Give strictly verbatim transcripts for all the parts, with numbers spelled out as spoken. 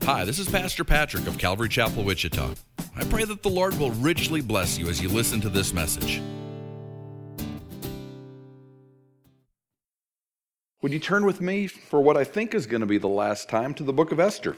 Hi, this is Pastor Patrick of Calvary Chapel, Wichita. I pray that the Lord will richly bless you as you listen to this message. Would you turn with me for what I think is going to be the last time to the book of Esther?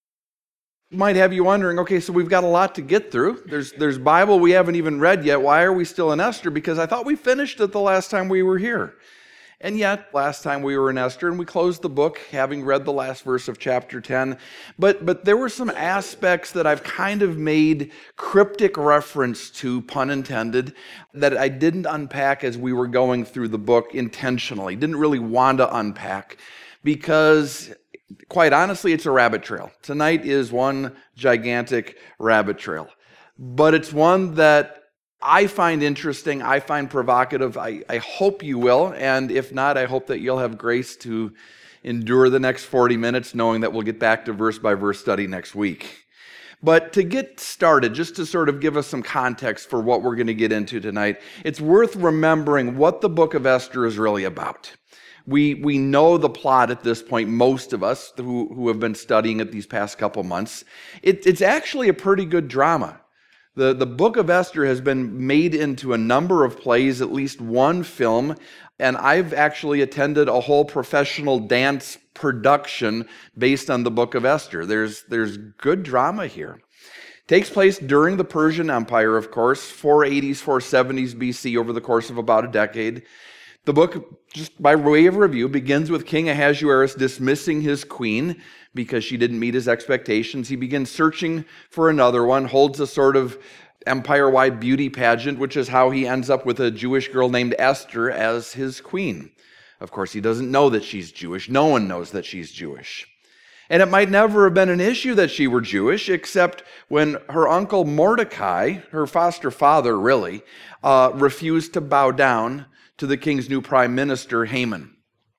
Might have you wondering, okay, so we've got a lot to get through. There's there's Bible we haven't even read yet. Why are we still in Esther? Because I thought we finished it the last time we were here. And yet, last time we were in Esther, and we closed the book having read the last verse of chapter ten. But, but there were some aspects that I've kind of made cryptic reference to, pun intended, that I didn't unpack as we were going through the book intentionally. Didn't really want to unpack because, quite honestly, it's a rabbit trail. Tonight is one gigantic rabbit trail. But it's one that I find interesting, I find provocative. I, I hope you will, and if not, I hope that you'll have grace to endure the next forty minutes, knowing that we'll get back to verse-by-verse study next week. But to get started, just to sort of give us some context for what we're going to get into tonight, it's worth remembering what the book of Esther is really about. We we know the plot at this point, most of us who, who have been studying it these past couple months. It, it's actually a pretty good drama. The, the book of Esther has been made into a number of plays, at least one film, and I've actually attended a whole professional dance production based on the book of Esther. There's, there's good drama here. Takes place during the Persian Empire, of course, four eighties, four seventies B C, over the course of about a decade. The book, just by way of review, begins with King Ahasuerus dismissing his queen because she didn't meet his expectations. He begins searching for another one, holds a sort of empire-wide beauty pageant, which is how he ends up with a Jewish girl named Esther as his queen. Of course, he doesn't know that she's Jewish. No one knows that she's Jewish. And it might never have been an issue that she were Jewish, except when her uncle Mordecai, her foster father really, uh, refused to bow down to the king's new prime minister, Haman.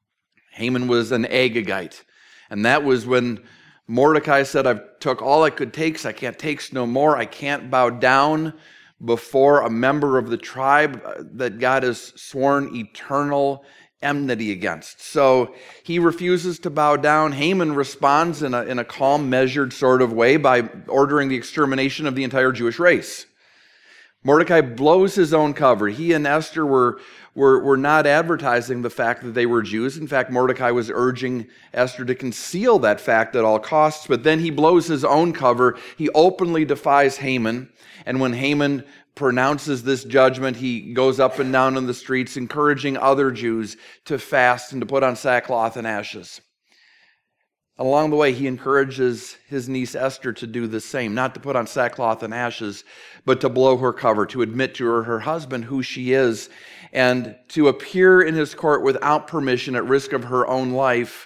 Haman was an Agagite. And that was when Mordecai said, I've took all I could take, I can't take no more. I can't bow down before a member of the tribe that God has sworn eternal enmity against. So he refuses to bow down. Haman responds in a, in a calm, measured sort of way by ordering the extermination of the entire Jewish race. Mordecai blows his own cover. He and Esther were, were, were not advertising the fact that they were Jews. In fact, Mordecai was urging Esther to conceal that fact at all costs, but then he blows his own cover. He openly defies Haman, and when Haman pronounces this judgment, he goes up and down in the streets encouraging other Jews to fast and to put on sackcloth and ashes. Along the way, he encourages his niece Esther to do the same, not to put on sackcloth and ashes, but to blow her cover, to admit to her, her husband who she is, and to appear in his court without permission at risk of her own life,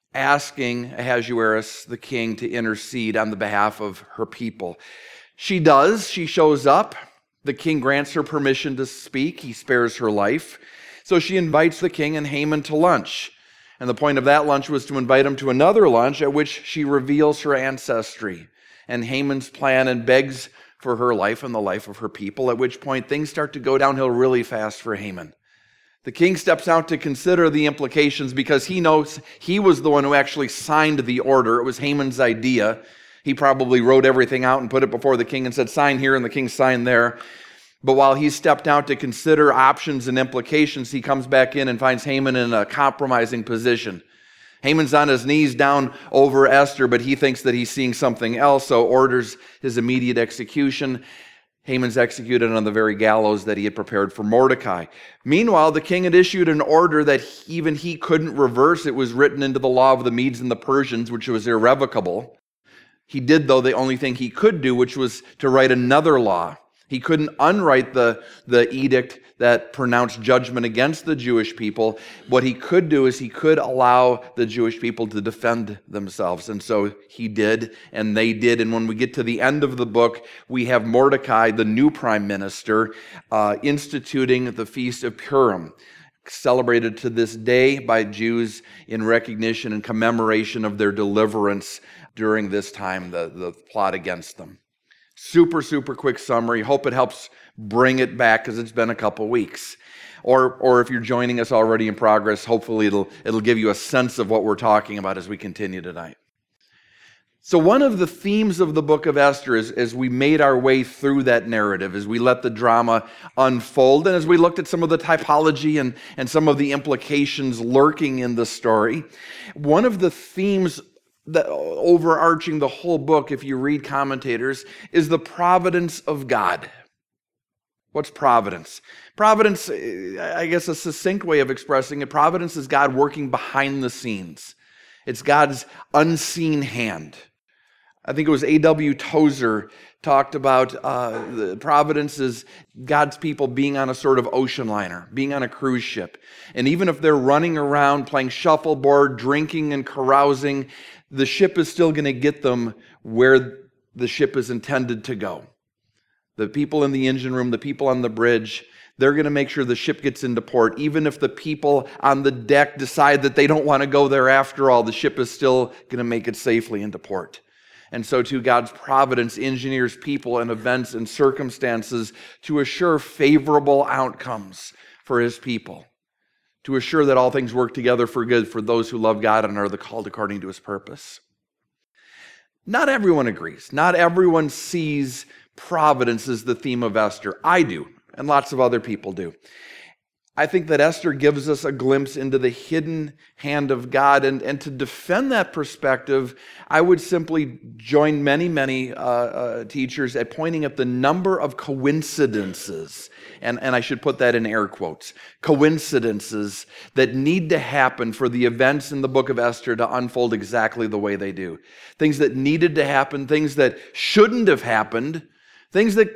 asking Ahasuerus, the king, to intercede on the behalf of her people. She does. She shows up. The king grants her permission to speak. He spares her life. So she invites the king and Haman to lunch. And the point of that lunch was to invite him to another lunch at which she reveals her ancestry and Haman's plan and begs for her life and the life of her people, at which point things start to go downhill really fast for Haman. The king steps out to consider the implications because he knows he was the one who actually signed the order. It was Haman's idea. He probably wrote everything out and put it before the king and said, sign here, and the king signed there. But while he stepped out to consider options and implications, he comes back in and finds Haman in a compromising position. Haman's on his knees down over Esther, but he thinks that he's seeing something else, so orders his immediate execution. Haman's executed on the very gallows that he had prepared for Mordecai. Meanwhile, the king had issued an order that even he couldn't reverse. It was written into the law of the Medes and the Persians, which was irrevocable. He did, though, the only thing he could do, which was to write another law. He couldn't unwrite the, the edict that pronounced judgment against the Jewish people. What he could do is he could allow the Jewish people to defend themselves. And so he did, and they did. And when we get to the end of the book, we have Mordecai, the new prime minister, uh, instituting the Feast of Purim, celebrated to this day by Jews in recognition and commemoration of their deliverance during this time, the, the plot against them. Super, super quick summary. Hope it helps bring it back because it's been a couple weeks. Or or if you're joining us already in progress, hopefully it'll it'll give you a sense of what we're talking about as we continue tonight. So one of the themes of the book of Esther is as we made our way through that narrative, as we let the drama unfold, and as we looked at some of the typology and, and some of the implications lurking in the story, one of the themes that overarching the whole book, if you read commentators, is the providence of God. What's providence? Providence, I guess a succinct way of expressing it, providence is God working behind the scenes. It's God's unseen hand. I think it was A W Tozer talked about uh, the providence is God's people being on a sort of ocean liner, being on a cruise ship. And even if they're running around playing shuffleboard, drinking and carousing, the ship is still going to get them where the ship is intended to go. The people in the engine room, the people on the bridge, they're going to make sure the ship gets into port. Even if the people on the deck decide that they don't want to go there after all, the ship is still going to make it safely into port. And so too, God's providence engineers people and events and circumstances to assure favorable outcomes for his people, to assure that all things work together for good for those who love God and are the called according to his purpose. Not everyone agrees. Not everyone sees providence as the theme of Esther. I do, and lots of other people do. I think that Esther gives us a glimpse into the hidden hand of God. And, and to defend that perspective, I would simply join many, many uh, uh, teachers at pointing at the number of coincidences, and, and I should put that in air quotes, coincidences that need to happen for the events in the book of Esther to unfold exactly the way they do. Things that needed to happen, things that shouldn't have happened, things that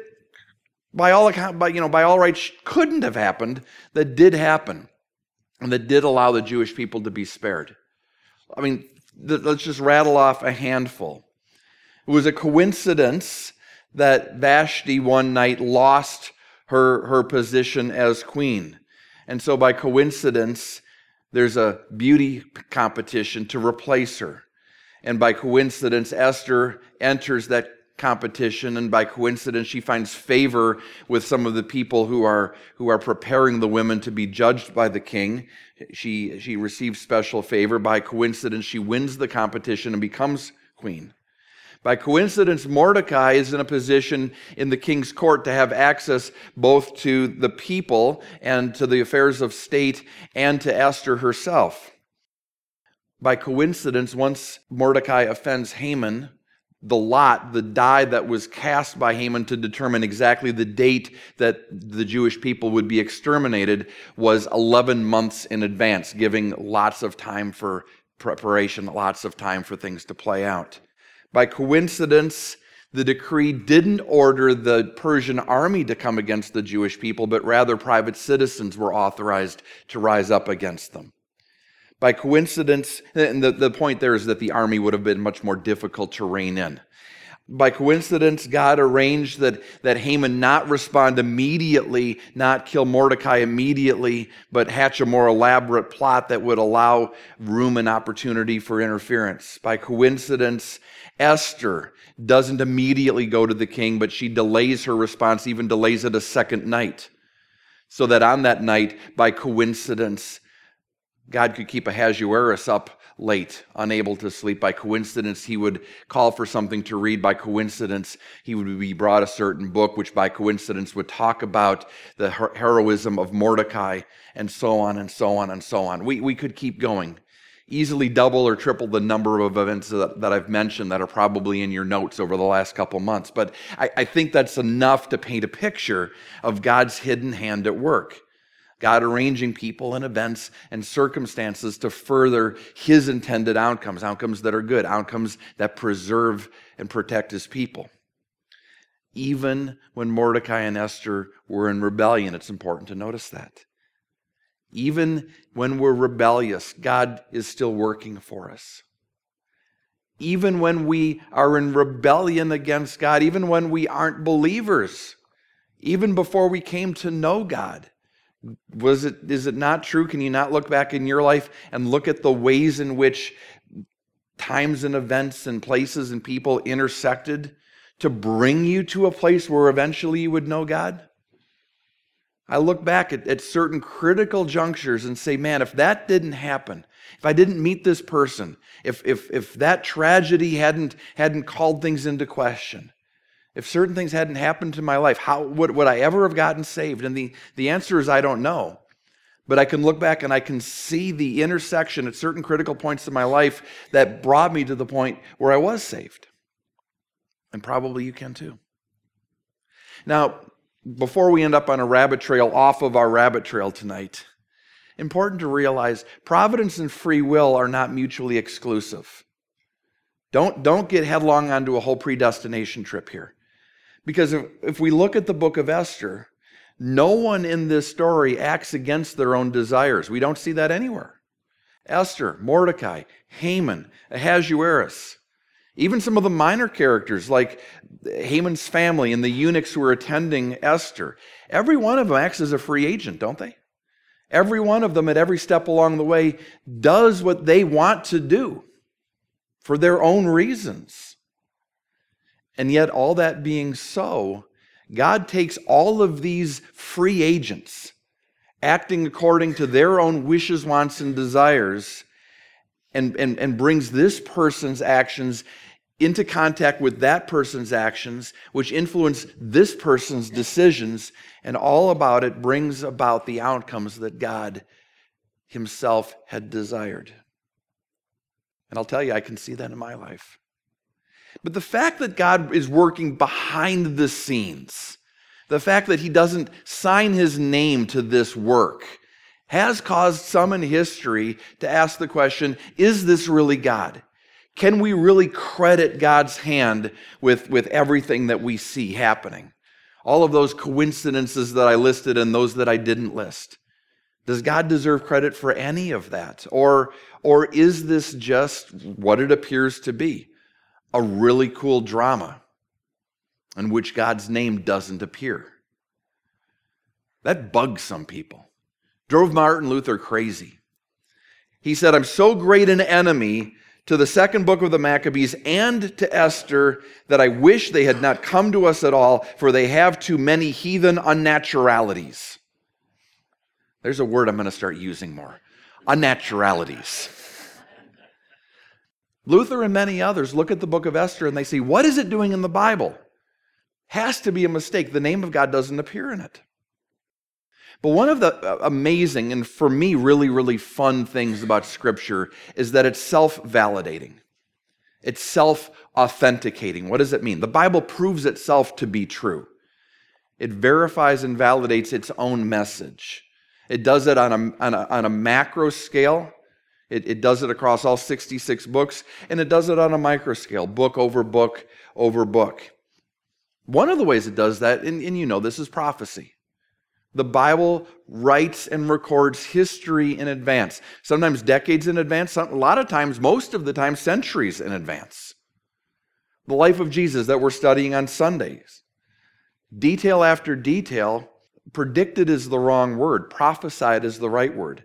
By all account, by, you know, by all rights, couldn't have happened, that did happen, and that did allow the Jewish people to be spared. I mean, th- let's just rattle off a handful. It was a coincidence that Vashti one night lost her, her position as queen. And so by coincidence, there's a beauty competition to replace her. And by coincidence, Esther enters that competition, and by coincidence she finds favor with some of the people who are who are preparing the women to be judged by the king. She she receives special favor. By coincidence she wins the competition and becomes queen. By coincidence, Mordecai is in a position in the king's court to have access both to the people and to the affairs of state and to Esther herself. By coincidence, once Mordecai offends Haman, the lot, the die that was cast by Haman to determine exactly the date that the Jewish people would be exterminated was eleven months in advance, giving lots of time for preparation, lots of time for things to play out. By coincidence, the decree didn't order the Persian army to come against the Jewish people, but rather private citizens were authorized to rise up against them. By coincidence, and the, the point there is that the army would have been much more difficult to rein in. By coincidence, God arranged that, that Haman not respond immediately, not kill Mordecai immediately, but hatch a more elaborate plot that would allow room and opportunity for interference. By coincidence, Esther doesn't immediately go to the king, but she delays her response, even delays it a second night, so that on that night, by coincidence, God could keep Ahasuerus up late, unable to sleep. By coincidence, he would call for something to read. By coincidence, he would be brought a certain book, which by coincidence would talk about the her- heroism of Mordecai, and so on and so on and so on. We, we could keep going. Easily double or triple the number of events that, that I've mentioned that are probably in your notes over the last couple months. But I, I think that's enough to paint a picture of God's hidden hand at work. God arranging people and events and circumstances to further his intended outcomes, outcomes that are good, outcomes that preserve and protect his people. Even when Mordecai and Esther were in rebellion, it's important to notice that. Even when we're rebellious, God is still working for us. Even when we are in rebellion against God, even when we aren't believers, even before we came to know God, Was it, is it not true? Can you not look back in your life and look at the ways in which times and events and places and people intersected to bring you to a place where eventually you would know God? I look back at, at certain critical junctures and say, man, if that didn't happen, if I didn't meet this person, if if if that tragedy hadn't hadn't called things into question, if certain things hadn't happened to my life, how would, would I ever have gotten saved? And the, the answer is I don't know. But I can look back and I can see the intersection at certain critical points in my life that brought me to the point where I was saved. And probably you can too. Now, before we end up on a rabbit trail off of our rabbit trail tonight, important to realize providence and free will are not mutually exclusive. Don't, don't get headlong onto a whole predestination trip here. Because if, if we look at the book of Esther, no one in this story acts against their own desires. We don't see that anywhere. Esther, Mordecai, Haman, Ahasuerus, even some of the minor characters like Haman's family and the eunuchs who are attending Esther, every one of them acts as a free agent, don't they? Every one of them at every step along the way does what they want to do for their own reasons. And yet, all that being so, God takes all of these free agents, acting according to their own wishes, wants, and desires, and, and, and brings this person's actions into contact with that person's actions, which influence this person's decisions, and all about it brings about the outcomes that God himself had desired. And I'll tell you, I can see that in my life. But the fact that God is working behind the scenes, the fact that he doesn't sign his name to this work, has caused some in history to ask the question, is this really God? Can we really credit God's hand with, with everything that we see happening? All of those coincidences that I listed and those that I didn't list. Does God deserve credit for any of that? Or, or is this just what it appears to be? A really cool drama in which God's name doesn't appear. That bugs some people. Drove Martin Luther crazy. He said, I'm so great an enemy to the second book of the Maccabees and to Esther that I wish they had not come to us at all, for they have too many heathen unnaturalities. There's a word I'm going to start using more. Unnaturalities. Luther and many others look at the book of Esther and they say, what is it doing in the Bible? Has to be a mistake. The name of God doesn't appear in it. But one of the amazing and for me really, really fun things about Scripture is that it's self-validating. It's self-authenticating. What does it mean? The Bible proves itself to be true. It verifies and validates its own message. It does it on a, on a, on a macro scale. It, it does it across all sixty-six books, and it does it on a micro scale, book over book over book. One of the ways it does that, and, and you know this, is prophecy. The Bible writes and records history in advance, sometimes decades in advance, some, a lot of times, most of the time, centuries in advance. The life of Jesus that we're studying on Sundays. Detail after detail, predicted is the wrong word, prophesied is the right word.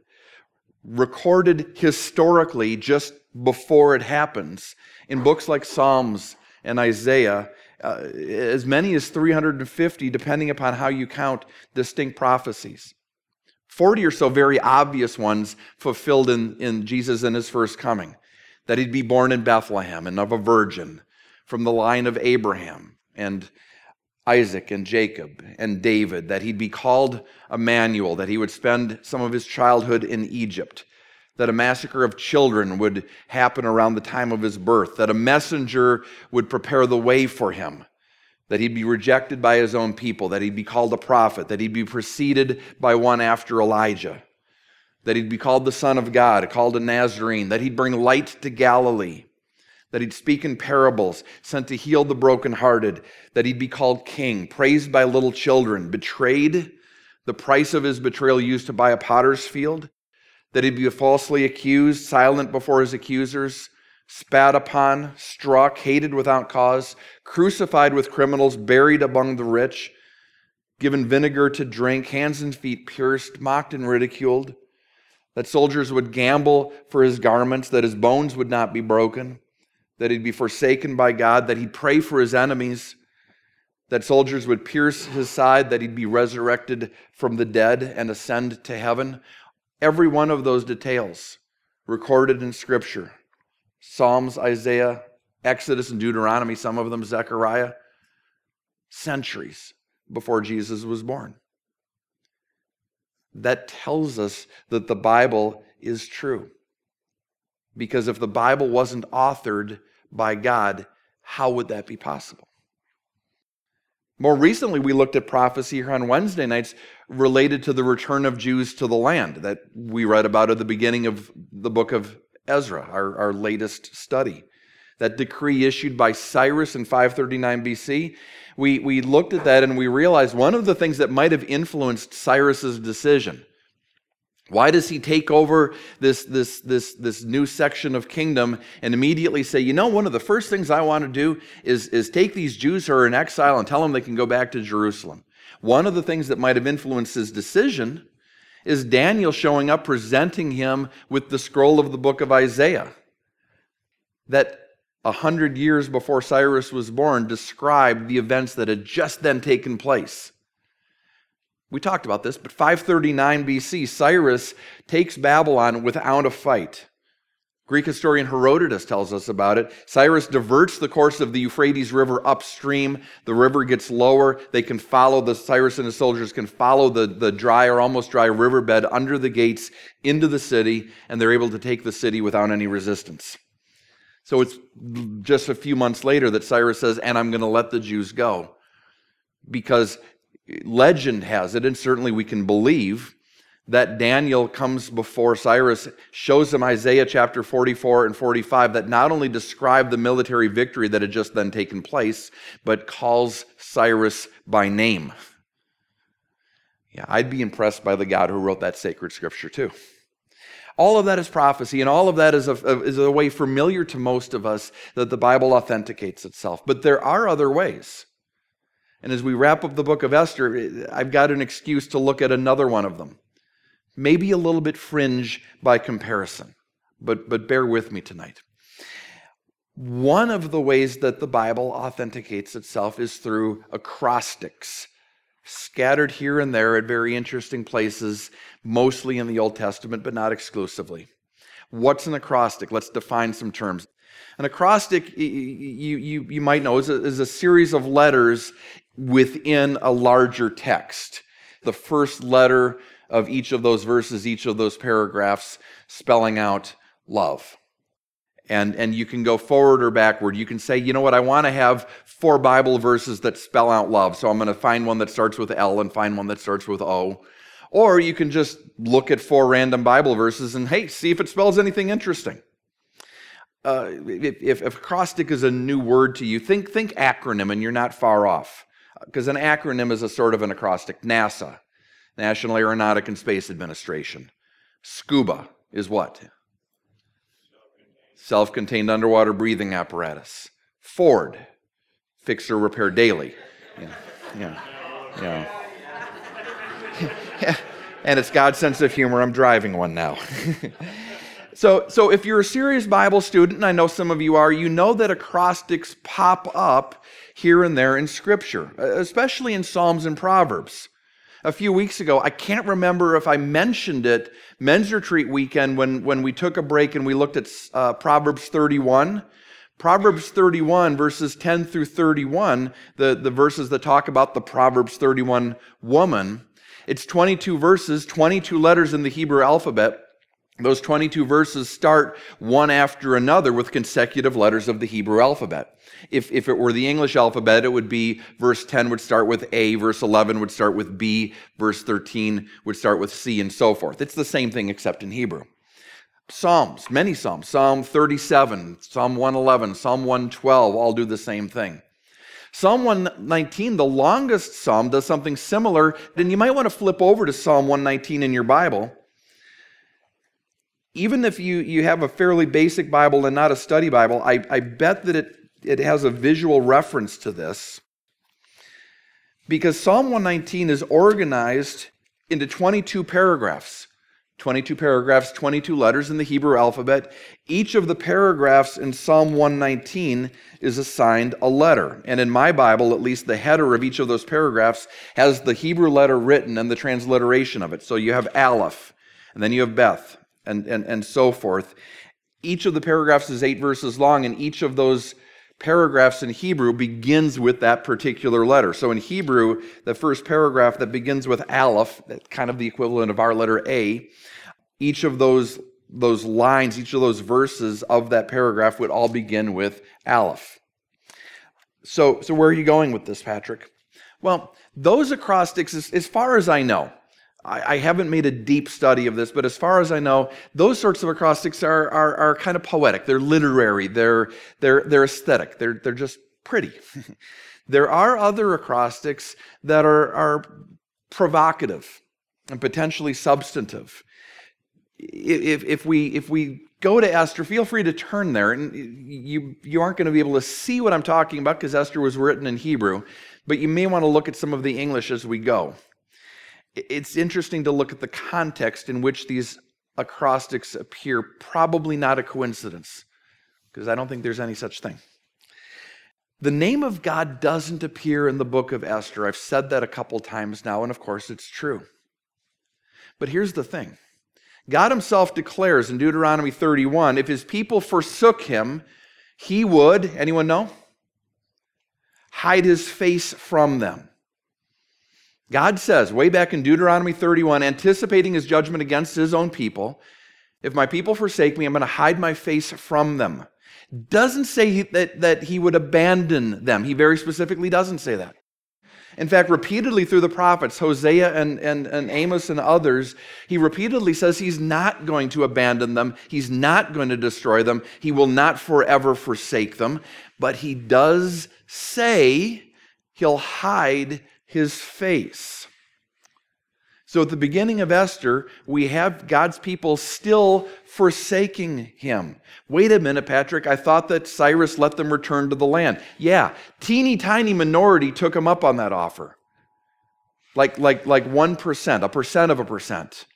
Recorded historically just before it happens in books like Psalms and Isaiah, uh, as many as three hundred fifty, depending upon how you count, distinct prophecies. forty or so very obvious ones fulfilled in, in Jesus in his first coming. That he'd be born in Bethlehem and of a virgin from the line of Abraham and Isaac and Jacob and David, that he'd be called Emmanuel, that he would spend some of his childhood in Egypt, that a massacre of children would happen around the time of his birth, that a messenger would prepare the way for him, that he'd be rejected by his own people, that he'd be called a prophet, that he'd be preceded by one after Elijah, that he'd be called the Son of God, called a Nazarene, that he'd bring light to Galilee, that he'd speak in parables, sent to heal the brokenhearted, that he'd be called king, praised by little children, betrayed, the price of his betrayal used to buy a potter's field, that he'd be falsely accused, silent before his accusers, spat upon, struck, hated without cause, crucified with criminals, buried among the rich, given vinegar to drink, hands and feet pierced, mocked and ridiculed, that soldiers would gamble for his garments, that his bones would not be broken, that he'd be forsaken by God, that he'd pray for his enemies, that soldiers would pierce his side, that he'd be resurrected from the dead and ascend to heaven. Every one of those details recorded in Scripture. Psalms, Isaiah, Exodus, and Deuteronomy, some of them Zechariah, centuries before Jesus was born. That tells us that the Bible is true. Because if the Bible wasn't authored by God, how would that be possible? More recently, we looked at prophecy here on Wednesday nights related to the return of Jews to the land that we read about at the beginning of the book of Ezra, our, our latest study. That decree issued by Cyrus in five thirty-nine B C, we, we looked at that and we realized one of the things that might have influenced Cyrus's decision. Why does he take over this, this, this, this new section of kingdom and immediately say, you know, one of the first things I want to do is, is take these Jews who are in exile and tell them they can go back to Jerusalem? One of the things that might have influenced his decision is Daniel showing up presenting him with the scroll of the book of Isaiah that a hundred years before Cyrus was born described the events that had just then taken place. We talked about this, but five thirty-nine B C, Cyrus takes Babylon without a fight. Greek historian Herodotus tells us about it. Cyrus diverts the course of the Euphrates River upstream. The river gets lower. They can follow, the Cyrus and his soldiers can follow the, the dry or almost dry riverbed under the gates into the city, and they're able to take the city without any resistance. So it's just a few months later that Cyrus says, and I'm going to let the Jews go. Because legend has it, and certainly we can believe, that Daniel comes before Cyrus, shows him Isaiah chapter forty-four and forty-five that not only describe the military victory that had just then taken place, but calls Cyrus by name. Yeah, I'd be impressed by the God who wrote that sacred scripture too. All of that is prophecy, and all of that is a, is a way familiar to most of us that the Bible authenticates itself. But there are other ways. And as we wrap up the book of Esther, I've got an excuse to look at another one of them. Maybe a little bit fringe by comparison, but, but bear with me tonight. One of the ways that the Bible authenticates itself is through acrostics, scattered here and there at very interesting places, mostly in the Old Testament, but not exclusively. What's an acrostic? Let's define some terms. An acrostic, you, you, you might know, is a, is a series of letters within a larger text. The first letter of each of those verses, each of those paragraphs, spelling out love. And, and you can go forward or backward. You can say, you know what, I want to have four Bible verses that spell out love, so I'm going to find one that starts with L and find one that starts with O. Or you can just look at four random Bible verses and, hey, see if it spells anything interesting. Uh, if, if, if acrostic is a new word to you, think, think acronym, and you're not far off. Because an acronym is a sort of an acrostic. NASA, National Aeronautic and Space Administration. SCUBA is what? Self-contained underwater breathing apparatus. Ford, fix or repair daily. Yeah, yeah, yeah. yeah. And it's God's sense of humor. I'm driving one now. So, so if you're a serious Bible student, and I know some of you are, you know that acrostics pop up here and there in Scripture, especially in Psalms and Proverbs. A few weeks ago, I can't remember if I mentioned it, Men's Retreat weekend, when, when we took a break and we looked at uh, Proverbs thirty-one. Proverbs thirty-one, verses ten through thirty-one, the, the verses that talk about the Proverbs thirty-one woman. It's twenty-two verses, twenty-two letters in the Hebrew alphabet. Those twenty-two verses start one after another with consecutive letters of the Hebrew alphabet. If, if it were the English alphabet, it would be verse ten would start with A, verse eleven would start with B, verse thirteen would start with C, and so forth. It's the same thing except in Hebrew. Psalms, many Psalms, Psalm thirty-seven, Psalm one eleven, Psalm one twelve, all do the same thing. Psalm one nineteen, the longest psalm, does something similar. Then you might want to flip over to Psalm one nineteen in your Bible. Even if you, you have a fairly basic Bible and not a study Bible, I, I bet that it, it has a visual reference to this. Because Psalm one nineteen is organized into twenty-two paragraphs. twenty-two paragraphs, twenty-two letters in the Hebrew alphabet. Each of the paragraphs in Psalm one nineteen is assigned a letter. And in my Bible, at least, the header of each of those paragraphs has the Hebrew letter written and the transliteration of it. So you have Aleph, and then you have Beth, and, and, and so forth. Each of the paragraphs is eight verses long, and each of those paragraphs in Hebrew begins with that particular letter. So in Hebrew, the first paragraph that begins with Aleph, that's kind of the equivalent of our letter A, each of those, those lines, each of those verses of that paragraph would all begin with Aleph. So, so where are you going with this, Patrick? Well, those acrostics, as, as far as I know, I, I haven't made a deep study of this, but as far as I know, those sorts of acrostics are, are, are kind of poetic. They're literary. They're, they're, they're aesthetic. They're, they're just pretty. There are other acrostics that are, are provocative and potentially substantive. If, if, we, if we go to Esther, feel free to turn there. And you, you aren't going to be able to see what I'm talking about because Esther was written in Hebrew, but you may want to look at some of the English as we go. It's interesting to look at the context in which these acrostics appear. Probably not a coincidence, because I don't think there's any such thing. The name of God doesn't appear in the book of Esther. I've said that a couple times now, and of course it's true. But here's the thing. God himself declares in Deuteronomy thirty-one, if his people forsook him, he would, anyone know? Hide his face from them. God says, way back in Deuteronomy thirty-one, anticipating his judgment against his own people, if my people forsake me, I'm going to hide my face from them. Doesn't say that, that he would abandon them. He very specifically doesn't say that. In fact, repeatedly through the prophets, Hosea and, and, and Amos and others, he repeatedly says he's not going to abandon them. He's not going to destroy them. He will not forever forsake them. But he does say he'll hide his face. So at the beginning of Esther, we have God's people still forsaking him. Wait a minute, Patrick, I thought that Cyrus let them return to the land. Yeah, teeny tiny minority took him up on that offer. Like, like, like one percent, a percent of a percent.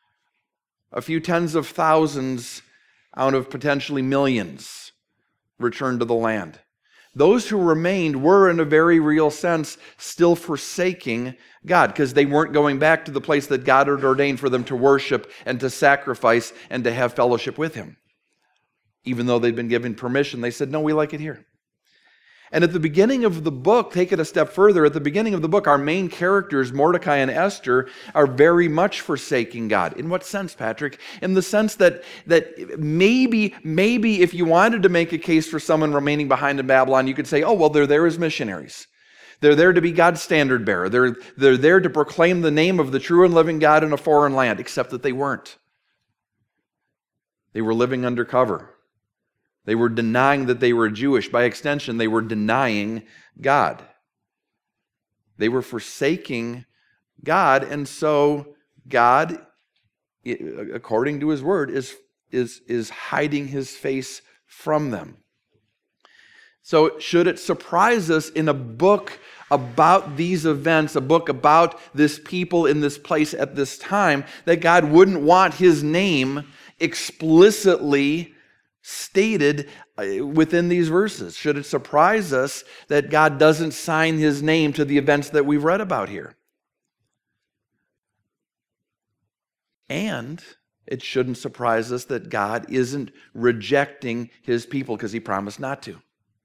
A few tens of thousands out of potentially millions returned to the land. Those who remained were, in a very real sense, still forsaking God because they weren't going back to the place that God had ordained for them to worship and to sacrifice and to have fellowship with him. Even though they'd been given permission, they said, no, we like it here. And at the beginning of the book, take it a step further, at the beginning of the book, our main characters, Mordecai and Esther, are very much forsaking God. In what sense, Patrick? In the sense that, that maybe, maybe if you wanted to make a case for someone remaining behind in Babylon, you could say, oh, well, they're there as missionaries. They're there to be God's standard bearer. They're, they're there to proclaim the name of the true and living God in a foreign land, except that they weren't. They were living undercover. They were denying that they were Jewish. By extension, they were denying God. They were forsaking God, and so God, according to his word, is, is, is hiding his face from them. So should it surprise us in a book about these events, a book about this people in this place at this time, that God wouldn't want his name explicitly stated within these verses? Should it surprise us that God doesn't sign his name to the events that we've read about here? And it shouldn't surprise us that God isn't rejecting his people because he promised not to.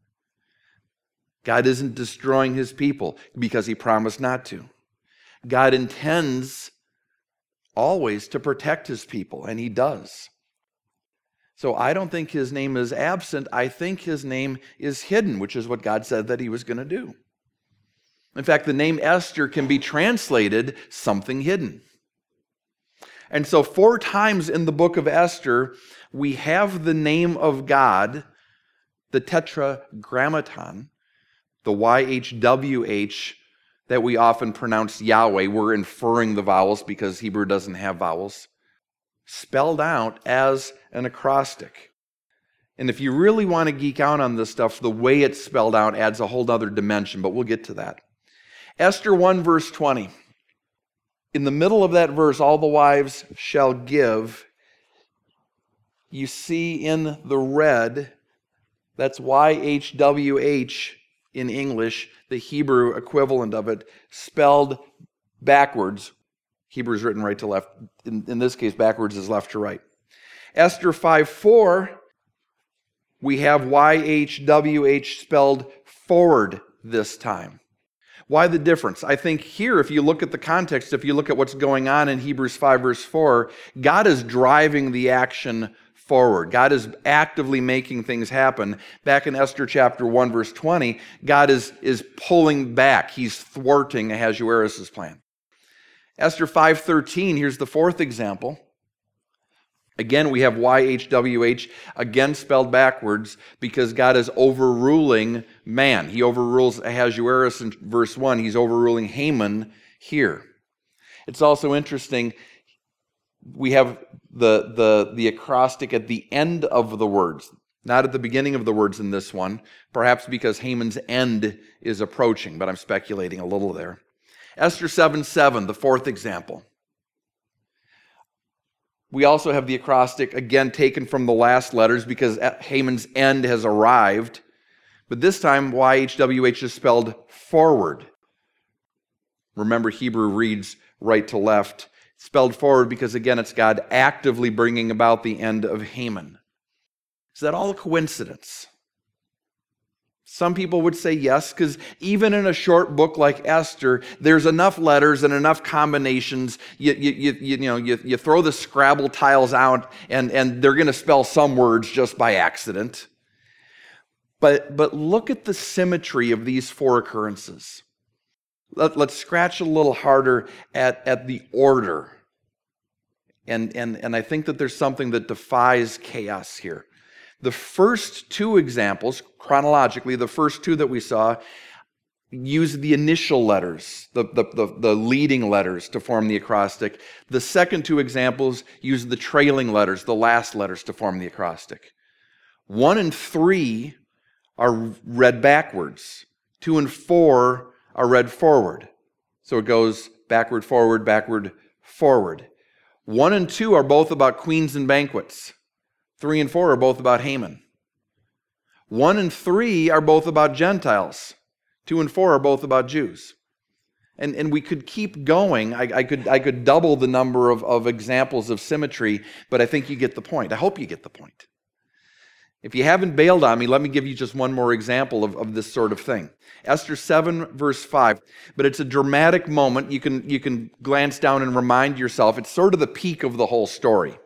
God isn't destroying his people because he promised not to. God intends always to protect his people, and he does. So I don't think his name is absent. I think his name is hidden, which is what God said that he was going to do. In fact, the name Esther can be translated something hidden. And so four times in the book of Esther, we have the name of God, the tetragrammaton, the Y H W H that we often pronounce Yahweh. We're inferring the vowels because Hebrew doesn't have vowels. Spelled out as an acrostic. And if you really want to geek out on this stuff, the way it's spelled out adds a whole other dimension, but we'll get to that. Esther one verse twenty. In the middle of that verse, all the wives shall give, you see in the red, that's Y H W H in English, the Hebrew equivalent of it, spelled backwards. Hebrew is written right to left. In, in this case, backwards is left to right. Esther five four, we have Y H W H spelled forward this time. Why the difference? I think here, if you look at the context, if you look at what's going on in Hebrews five verse four, God is driving the action forward. God is actively making things happen. Back in Esther chapter one verse twenty, God is, is pulling back. He's thwarting Ahasuerus' plan. Esther five thirteen, here's the fourth example. Again, we have Y H W H, again spelled backwards, because God is overruling man. He overrules Ahasuerus in verse one. He's overruling Haman here. It's also interesting, we have the, the, the acrostic at the end of the words, not at the beginning of the words in this one, perhaps because Haman's end is approaching, but I'm speculating a little there. Esther seven seven, the fourth example. We also have the acrostic, again, taken from the last letters because Haman's end has arrived. But this time, Y H W H is spelled forward. Remember, Hebrew reads right to left. It's spelled forward because, again, it's God actively bringing about the end of Haman. Is that all a coincidence? Some people would say yes, because even in a short book like Esther, there's enough letters and enough combinations. You, you, you, you know, you, you throw the Scrabble tiles out, and, and they're going to spell some words just by accident. But, but look at the symmetry of these four occurrences. Let, let's scratch a little harder at, at the order. And, and, and I think that there's something that defies chaos here. The first two examples, chronologically, the first two that we saw, use the initial letters, the, the, the, the leading letters to form the acrostic. The second two examples use the trailing letters, the last letters to form the acrostic. One and three are read backwards. Two and four are read forward. So it goes backward, forward, backward, forward. One and two are both about queens and banquets. Three and four are both about Haman. One and three are both about Gentiles. Two and four are both about Jews. And, and we could keep going. I, I, could, I could double the number of, of examples of symmetry, but I think you get the point. I hope you get the point. If you haven't bailed on me, let me give you just one more example of, of this sort of thing. Esther seven, verse five. But it's a dramatic moment. You can, you can glance down and remind yourself. It's sort of the peak of the whole story.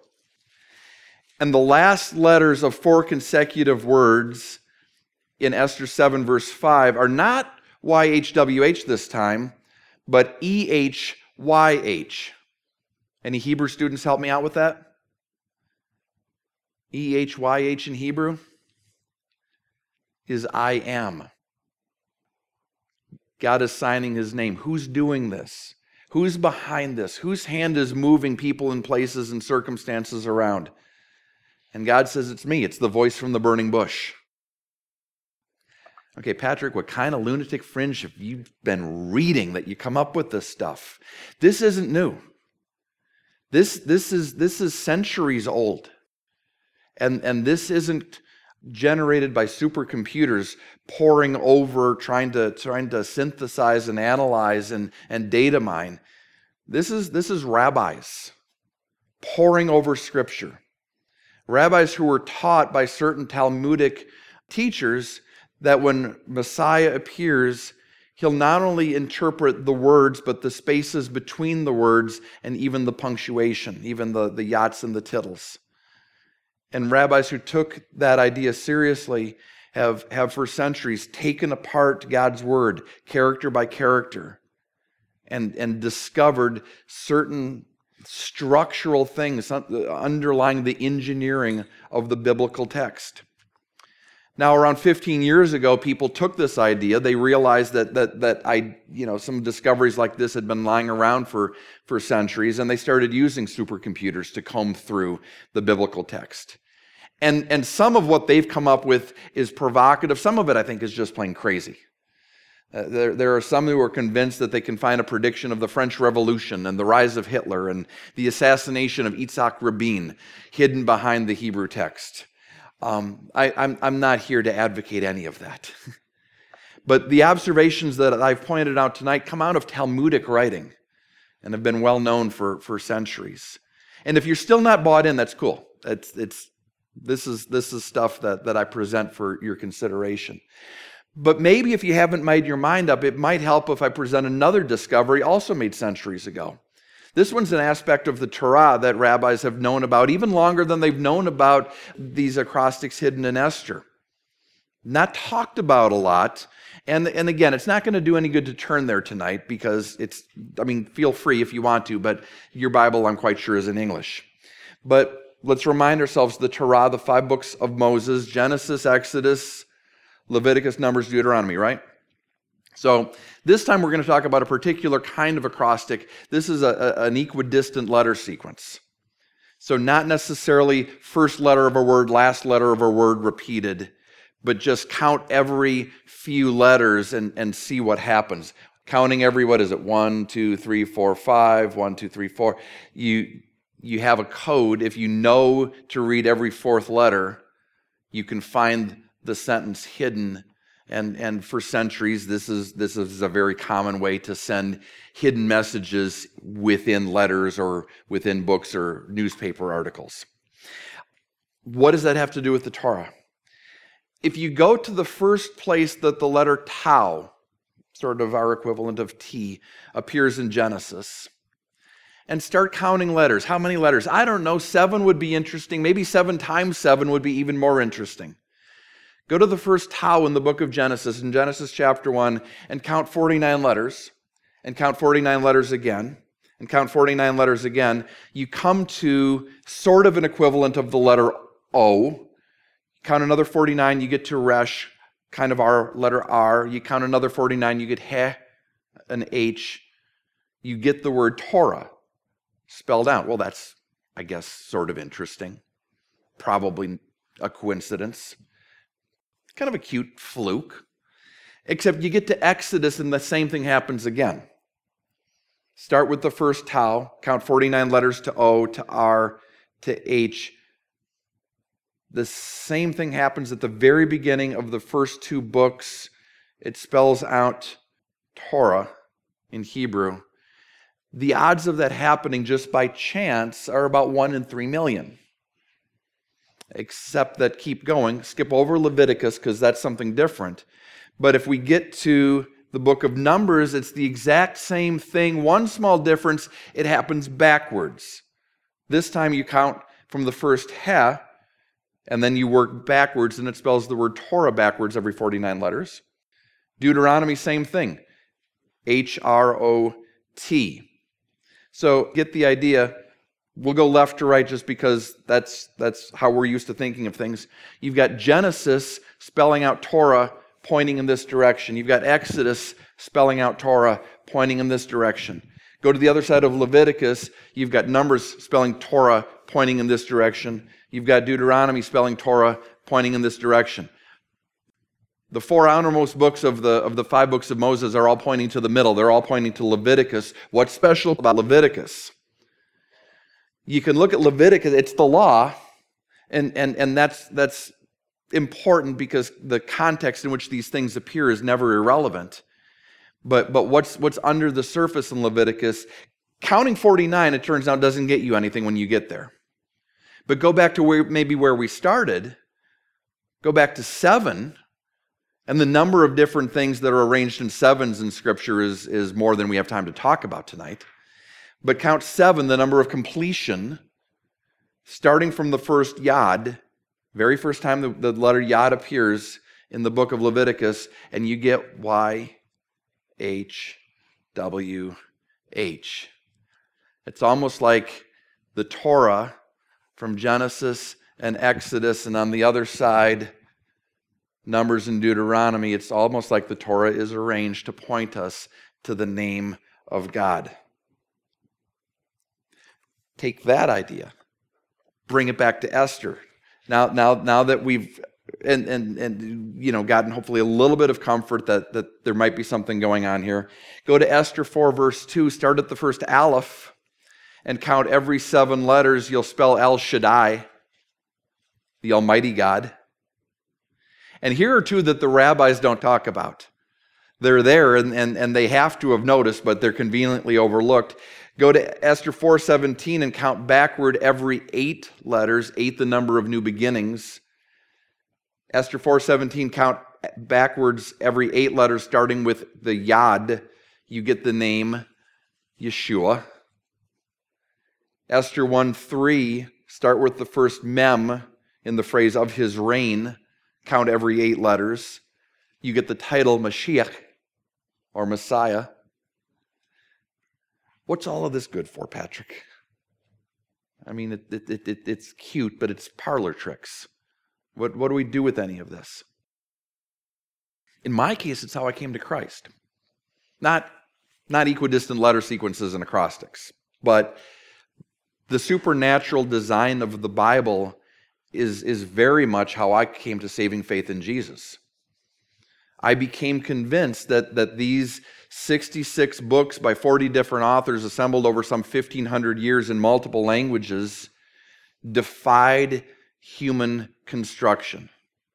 And the last letters of four consecutive words in Esther seven, verse five, are not Y H W H this time, but E H Y H. Any Hebrew students help me out with that? E H Y H in Hebrew is I am. God is signing his name. Who's doing this? Who's behind this? Whose hand is moving people and places and circumstances around? And God says, it's me. It's the voice from the burning bush. Okay, Patrick, what kind of lunatic fringe have you been reading that you come up with this stuff? This isn't new. This, this, is, this is centuries old. And, and this isn't generated by supercomputers poring over, trying to, trying to synthesize and analyze and, and data mine. This is, this is rabbis poring over Scripture. Rabbis who were taught by certain Talmudic teachers that when Messiah appears, he'll not only interpret the words, but the spaces between the words and even the punctuation, even the, the yots and the tittles. And rabbis who took that idea seriously have, have for centuries taken apart God's word, character by character, and, and discovered certain structural things underlying the engineering of the biblical text. Now, around fifteen years ago, people took this idea. They realized that that that I, you know, some discoveries like this had been lying around for, for centuries, and they started using supercomputers to comb through the biblical text. And, and some of what they've come up with is provocative. Some of it, I think, is just plain crazy. Uh, there, there are some who are convinced that they can find a prediction of the French Revolution and the rise of Hitler and the assassination of Yitzhak Rabin hidden behind the Hebrew text. Um, I, I'm, I'm not here to advocate any of that. But the observations that I've pointed out tonight come out of Talmudic writing and have been well known for, for centuries. And if you're still not bought in, that's cool. It's, it's, this is, this is stuff that, that I present for your consideration. But maybe if you haven't made your mind up, it might help if I present another discovery also made centuries ago. This one's an aspect of the Torah that rabbis have known about even longer than they've known about these acrostics hidden in Esther. Not talked about a lot. And, and again, it's not going to do any good to turn there tonight because it's, I mean, feel free if you want to, but your Bible, I'm quite sure, is in English. But let's remind ourselves the Torah, the five books of Moses, Genesis, Exodus, Leviticus, Numbers, Deuteronomy, right? So this time we're going to talk about a particular kind of acrostic. This is a, a, an equidistant letter sequence. So not necessarily first letter of a word, last letter of a word repeated, but just count every few letters and, and see what happens. Counting every, what is it, one, two, three, four, five, one, two, three, four. You, you have a code. If you know to read every fourth letter, you can find the sentence hidden, and and for centuries this is this is a very common way to send hidden messages within letters or within books or newspaper articles. What does that have to do with the Torah? If you go to the first place that the letter tau, sort of our equivalent of T, appears in Genesis, and start counting letters. How many letters? I don't know. Seven would be interesting. Maybe seven times seven would be even more interesting. Go to the first tau in the book of Genesis, in Genesis chapter one, and count forty-nine letters, and count forty-nine letters again, and count forty-nine letters again. You come to sort of an equivalent of the letter O. Count another forty-nine, you get to Resh, kind of our letter R. You count another forty-nine, you get He, an H. You get the word Torah spelled out. Well, that's, I guess, sort of interesting. Probably a coincidence. Kind of a cute fluke, except you get to Exodus and the same thing happens again. Start with the first tau, count forty-nine letters to O, to R, to H. The same thing happens at the very beginning of the first two books. It spells out Torah in Hebrew. The odds of that happening just by chance are about one in three million. Except that, keep going, skip over Leviticus because that's something different. But if we get to the book of Numbers, it's the exact same thing. One small difference, it happens backwards. This time you count from the first He, and then you work backwards, and it spells the word Torah backwards every forty-nine letters. Deuteronomy, same thing. H R O T. So get the idea. We'll go left to right just because that's that's how we're used to thinking of things. You've got Genesis spelling out Torah, pointing in this direction. You've got Exodus spelling out Torah, pointing in this direction. Go to the other side of Leviticus. You've got Numbers spelling Torah, pointing in this direction. You've got Deuteronomy spelling Torah, pointing in this direction. The four outermost books of the, of the five books of Moses are all pointing to the middle. They're all pointing to Leviticus. What's special about Leviticus? You can look at Leviticus, it's the law, and, and, and that's, that's important because the context in which these things appear is never irrelevant. But, but what's, what's under the surface in Leviticus, counting forty-nine, it turns out, doesn't get you anything when you get there. But go back to where maybe where we started, go back to seven, and the number of different things that are arranged in sevens in Scripture is, is more than we have time to talk about tonight. But count seven, the number of completion, starting from the first Yod, very first time the, the letter Yod appears in the book of Leviticus, and you get Y H W H. It's almost like the Torah from Genesis and Exodus, and on the other side, Numbers and Deuteronomy. It's almost like the Torah is arranged to point us to the name of God. Take that idea, bring it back to Esther. Now, now, now that we've and, and, and you know, gotten hopefully a little bit of comfort that, that there might be something going on here, go to Esther four, verse two, start at the first Aleph, and count every seven letters. You'll spell El Shaddai, the Almighty God. And here are two that the rabbis don't talk about. They're there, and, and, and they have to have noticed, but they're conveniently overlooked. Go to Esther four seventeen and count backward every eight letters, eight the number of new beginnings. Esther four seventeen, count backwards every eight letters, starting with the Yod. You get the name Yeshua. Esther one three, start with the first Mem in the phrase of his reign. Count every eight letters. You get the title Mashiach, or Messiah. What's all of this good for, Patrick? I mean, it, it, it, it's cute, but it's parlor tricks. What, what do we do with any of this? In my case, it's how I came to Christ. Not, not equidistant letter sequences and acrostics, but the supernatural design of the Bible is, is very much how I came to saving faith in Jesus. I became convinced that, that these sixty-six books by forty different authors assembled over some fifteen hundred years in multiple languages defied human construction.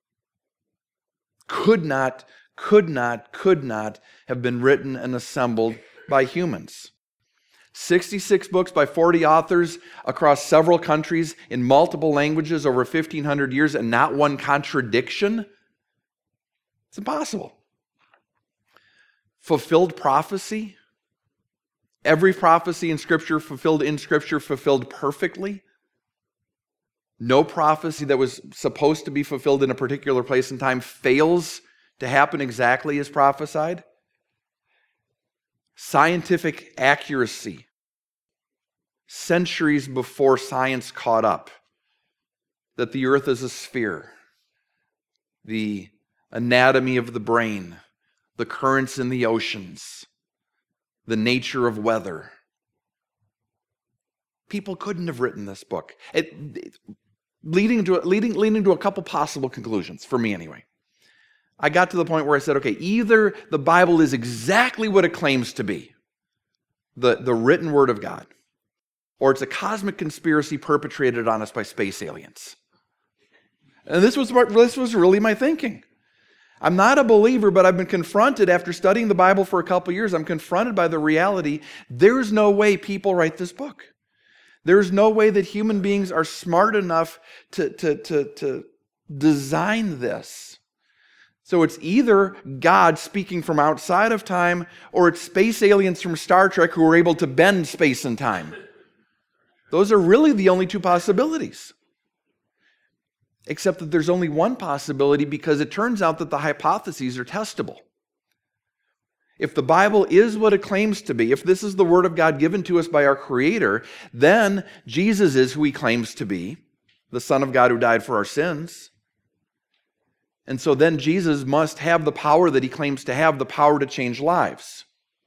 Could not, could not, could not have been written and assembled by humans. sixty-six books by forty authors across several countries in multiple languages over fifteen hundred years, and not one contradiction? It's impossible. Fulfilled prophecy? Every prophecy in Scripture fulfilled in Scripture, fulfilled perfectly? No prophecy that was supposed to be fulfilled in a particular place and time fails to happen exactly as prophesied? Scientific accuracy. Centuries before science caught up, that the earth is a sphere. The anatomy of the brain, the currents in the oceans, the nature of weather. People couldn't have written this book. It, it, leading, to, leading, leading to a couple possible conclusions, for me anyway. I got to the point where I said, okay, either the Bible is exactly what it claims to be, the, the written word of God, or it's a cosmic conspiracy perpetrated on us by space aliens. And this was, this was really my thinking. I'm not a believer, but I've been confronted after studying the Bible for a couple years. I'm confronted by the reality, there's no way people write this book. There's no way that human beings are smart enough to, to, to, to design this. So it's either God speaking from outside of time, or it's space aliens from Star Trek who are able to bend space and time. Those are really the only two possibilities. Except that there's only one possibility, because it turns out that the hypotheses are testable. If the Bible is what it claims to be, if this is the Word of God given to us by our Creator, then Jesus is who He claims to be, the Son of God who died for our sins. And so then Jesus must have the power that He claims to have, the power to change lives.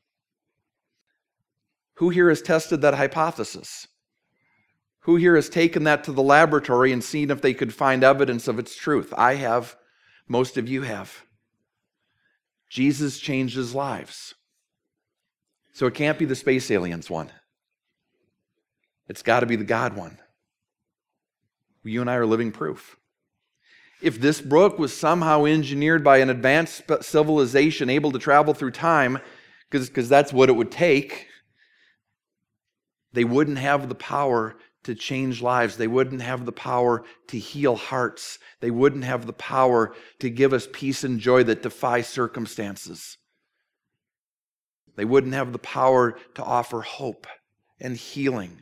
Who here has tested that hypothesis? Who here has taken that to the laboratory and seen if they could find evidence of its truth? I have. Most of you have. Jesus changes lives. So it can't be the space aliens one. It's got to be the God one. You and I are living proof. If this book was somehow engineered by an advanced civilization able to travel through time, because that's what it would take, they wouldn't have the power to change lives. They wouldn't have the power to heal hearts. They wouldn't have the power to give us peace and joy that defy circumstances. They wouldn't have the power to offer hope and healing.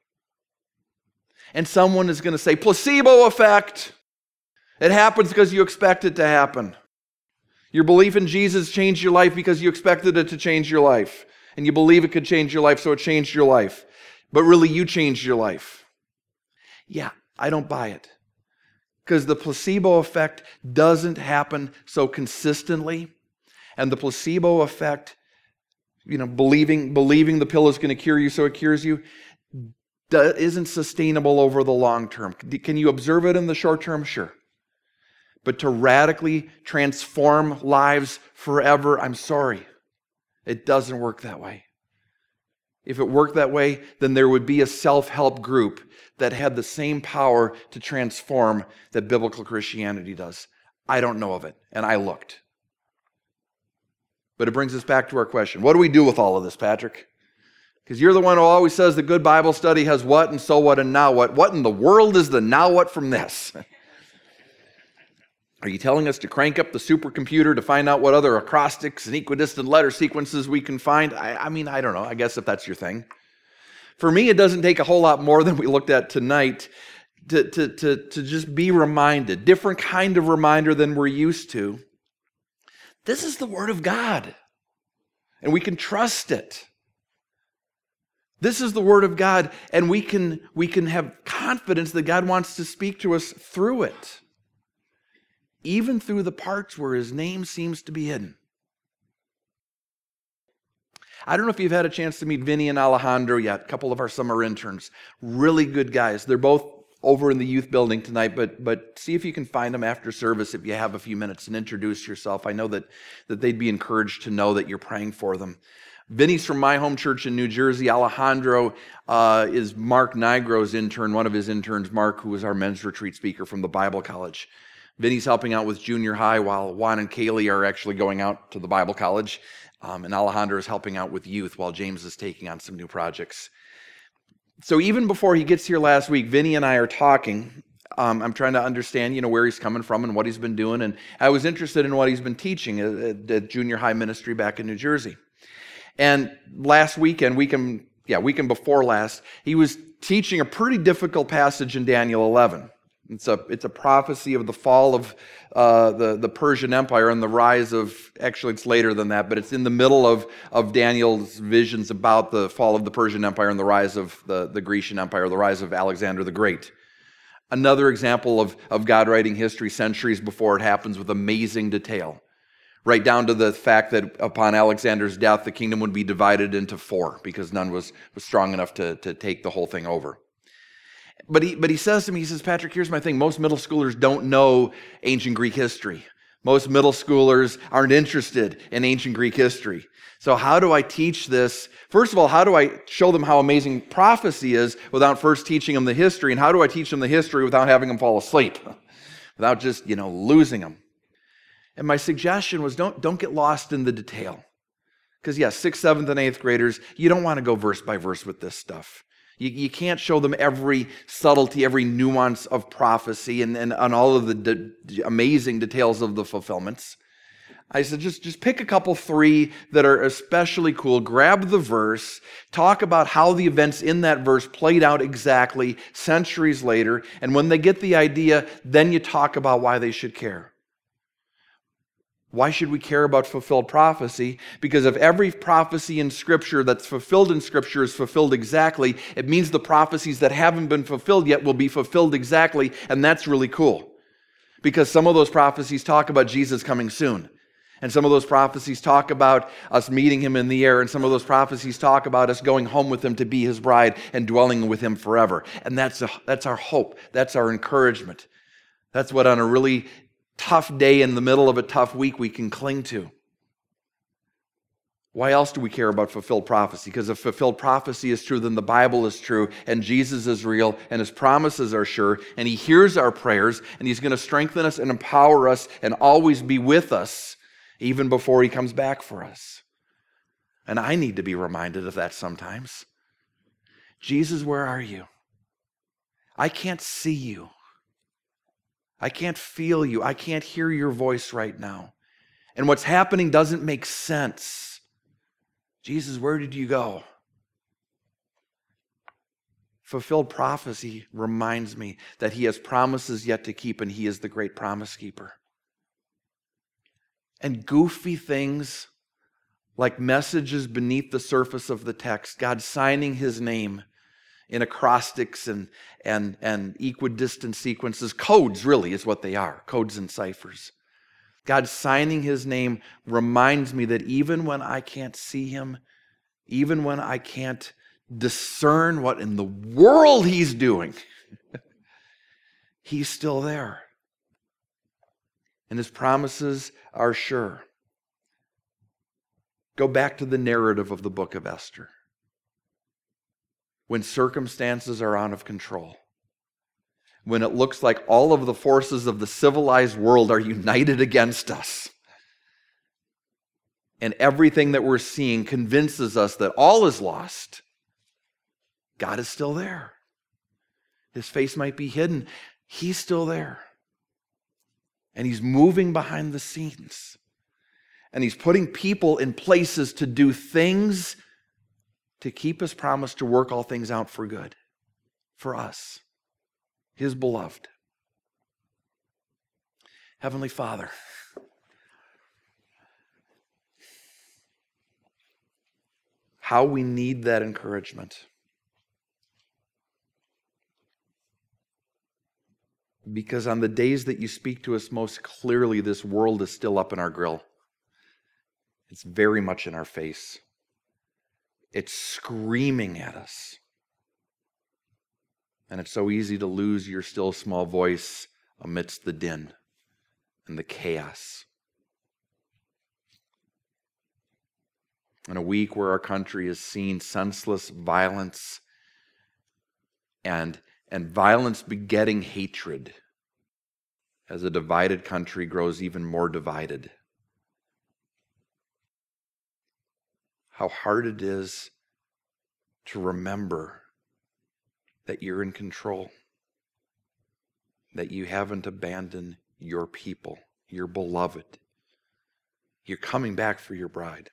And someone is going to say, placebo effect. It happens because you expect it to happen. Your belief in Jesus changed your life because you expected it to change your life. And you believe it could change your life, so it changed your life. But really, you changed your life. Yeah, I don't buy it. Because the placebo effect doesn't happen so consistently. And the placebo effect, you know, believing, believing the pill is going to cure you so it cures you, isn't sustainable over the long term. Can you observe it in the short term? Sure. But to radically transform lives forever, I'm sorry, it doesn't work that way. If it worked that way, then there would be a self-help group that had the same power to transform that biblical Christianity does. I don't know of it, and I looked. But it brings us back to our question. What do we do with all of this, Patrick? Because you're the one who always says the good Bible study has what and so what and now what. What in the world is the now what from this? Are you telling us to crank up the supercomputer to find out what other acrostics and equidistant letter sequences we can find? I, I mean, I don't know. I guess if that's your thing. For me, it doesn't take a whole lot more than we looked at tonight to, to, to, to just be reminded, different kind of reminder than we're used to. This is the Word of God, and we can trust it. This is the Word of God, and we can, we can have confidence that God wants to speak to us through it, even through the parts where His name seems to be hidden. I don't know if you've had a chance to meet Vinny and Alejandro yet, a couple of our summer interns. Really good guys. They're both over in the youth building tonight, but but see if you can find them after service if you have a few minutes and introduce yourself. I know that, that they'd be encouraged to know that you're praying for them. Vinny's from my home church in New Jersey. Alejandro uh, is Mark Nigro's intern, one of his interns, Mark, who was our men's retreat speaker from the Bible College. Vinny's helping out with junior high while Juan and Kaylee are actually going out to the Bible College. Um, and Alejandro is helping out with youth while James is taking on some new projects. So even before he gets here last week, Vinny and I are talking. Um, I'm trying to understand, you know, where he's coming from and what he's been doing. And I was interested in what he's been teaching at, at junior high ministry back in New Jersey. And last weekend, weekend, yeah, weekend before last, he was teaching a pretty difficult passage in Daniel eleven. It's a it's a prophecy of the fall of uh, the the Persian Empire and the rise of. Actually, it's later than that, but it's in the middle of of Daniel's visions about the fall of the Persian Empire and the rise of the the Grecian Empire, the rise of Alexander the Great. Another example of of God writing history centuries before it happens with amazing detail, right down to the fact that upon Alexander's death, the kingdom would be divided into four because none was was strong enough to to take the whole thing over. But he, but he says to me, he says, Patrick, here's my thing. Most middle schoolers don't know ancient Greek history. Most middle schoolers aren't interested in ancient Greek history. So how do I teach this? First of all, how do I show them how amazing prophecy is without first teaching them the history? And how do I teach them the history without having them fall asleep? Without just, you know, losing them. And my suggestion was don't, don't get lost in the detail. Because yes, sixth, seventh, and eighth graders, you don't want to go verse by verse with this stuff. You, you can't show them every subtlety, every nuance of prophecy and, and, and all of the de- amazing details of the fulfillments. I said, just, just pick a couple, three that are especially cool, grab the verse, talk about how the events in that verse played out exactly centuries later, and when they get the idea, then you talk about why they should care. Why should we care about fulfilled prophecy? Because if every prophecy in Scripture that's fulfilled in Scripture is fulfilled exactly, it means the prophecies that haven't been fulfilled yet will be fulfilled exactly, and that's really cool. Because some of those prophecies talk about Jesus coming soon. And some of those prophecies talk about us meeting Him in the air, and some of those prophecies talk about us going home with Him to be His bride and dwelling with Him forever. And that's, a, that's our hope. That's our encouragement. That's what on a really tough day in the middle of a tough week we can cling to. Why else do we care about fulfilled prophecy? Because if fulfilled prophecy is true, then the Bible is true, and Jesus is real, and His promises are sure, and He hears our prayers, and He's going to strengthen us and empower us and always be with us even before He comes back for us. And I need to be reminded of that sometimes. Jesus, where are you? I can't see you. I can't feel you. I can't hear your voice right now. And what's happening doesn't make sense. Jesus, where did you go? Fulfilled prophecy reminds me that He has promises yet to keep, and He is the great promise keeper. And goofy things like messages beneath the surface of the text, God signing His name in acrostics and, and, and equidistant sequences. Codes, really, is what they are. Codes and ciphers. God signing His name reminds me that even when I can't see Him, even when I can't discern what in the world He's doing, He's still there. and his promises are sure. Go back to the narrative of the book of Esther. When circumstances are out of control, when it looks like all of the forces of the civilized world are united against us, and everything that we're seeing convinces us that all is lost, God is still there. His face might be hidden. He's still there. And he's moving behind the scenes. And he's putting people in places to do things to keep his promise to work all things out for good, for us, his beloved. Heavenly Father, how we need that encouragement. Because on the days that you speak to us most clearly, this world is still up in our grill. It's very much in our face. It's screaming at us. And it's so easy to lose your still small voice amidst the din and the chaos. In a week where our country has seen senseless violence and, and violence begetting hatred as a divided country grows even more divided. How hard it is to remember that you're in control, that you haven't abandoned your people, your beloved. You're coming back for your bride.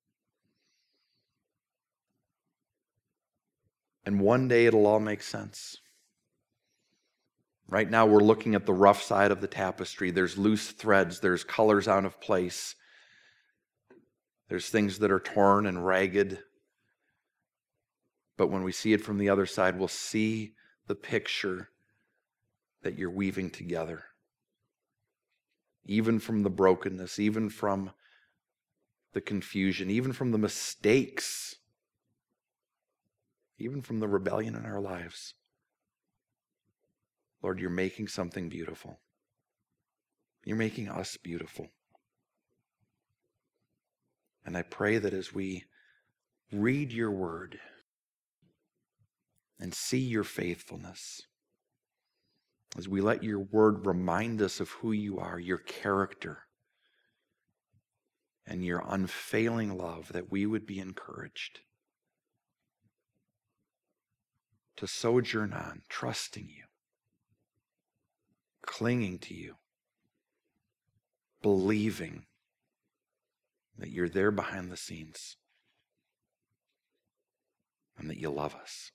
And one day it'll all make sense. Right now we're looking at the rough side of the tapestry. There's loose threads, there's colors out of place. There's things that are torn and ragged. But when we see it from the other side, we'll see the picture that you're weaving together. Even from the brokenness, even from the confusion, even from the mistakes, even from the rebellion in our lives. Lord, you're making something beautiful. You're making us beautiful. And I pray that as we read your word and see your faithfulness, as we let your word remind us of who you are, your character, and your unfailing love, that we would be encouraged to sojourn on, trusting you, clinging to you, believing that you're there behind the scenes and that you love us.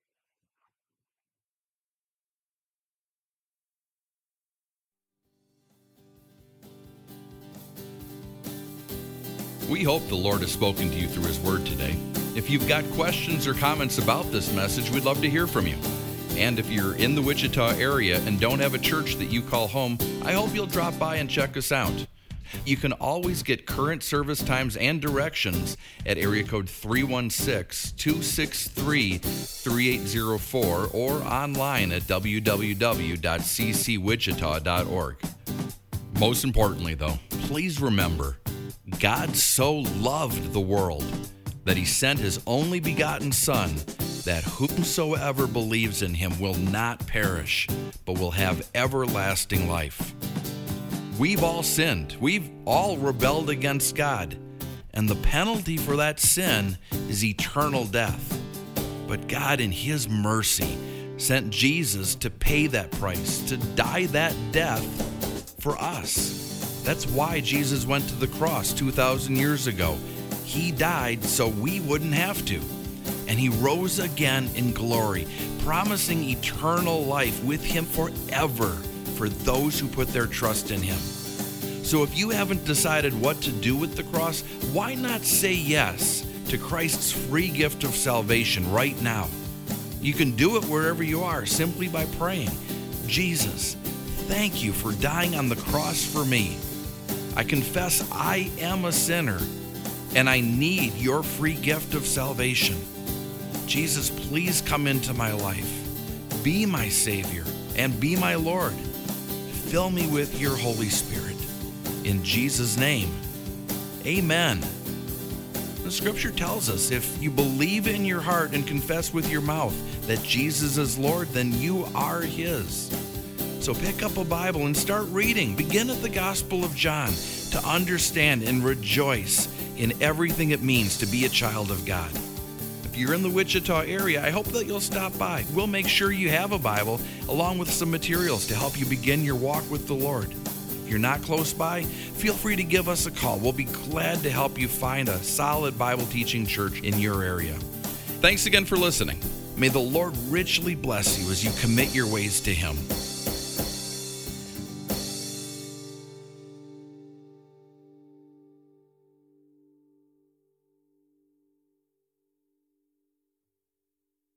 We hope the Lord has spoken to you through his word today. If you've got questions or comments about this message, we'd love to hear from you. And if you're in the Wichita area and don't have a church that you call home, I hope you'll drop by and check us out. You can always get current service times and directions at area code three one six, two six three, three eight zero four or online at w w w dot c c wichita dot org. Most importantly, though, please remember, God so loved the world that he sent his only begotten Son, that whomsoever believes in him will not perish, but will have everlasting life. We've all sinned. We've all rebelled against God. And the penalty for that sin is eternal death. But God, in his mercy, sent Jesus to pay that price, to die that death for us. That's why Jesus went to the cross two thousand years ago. He died so we wouldn't have to. And he rose again in glory, promising eternal life with him forever for those who put their trust in him. So if you haven't decided what to do with the cross, why not say yes to Christ's free gift of salvation right now? You can do it wherever you are simply by praying, Jesus, thank you for dying on the cross for me. I confess I am a sinner and I need your free gift of salvation. Jesus, please come into my life. Be my Savior and be my Lord. Fill me with your Holy Spirit. in Jesus' name. Amen. The scripture tells us if you believe in your heart and confess with your mouth that Jesus is Lord, then you are His. So pick up a Bible and start reading. Begin at the Gospel of John to understand and rejoice in everything it means to be a child of God. If you're in the Wichita area, I hope that you'll stop by. We'll make sure you have a Bible along with some materials to help you begin your walk with the Lord. If you're not close by, feel free to give us a call. We'll be glad to help you find a solid Bible teaching church in your area. Thanks again for listening. May the Lord richly bless you as you commit your ways to Him.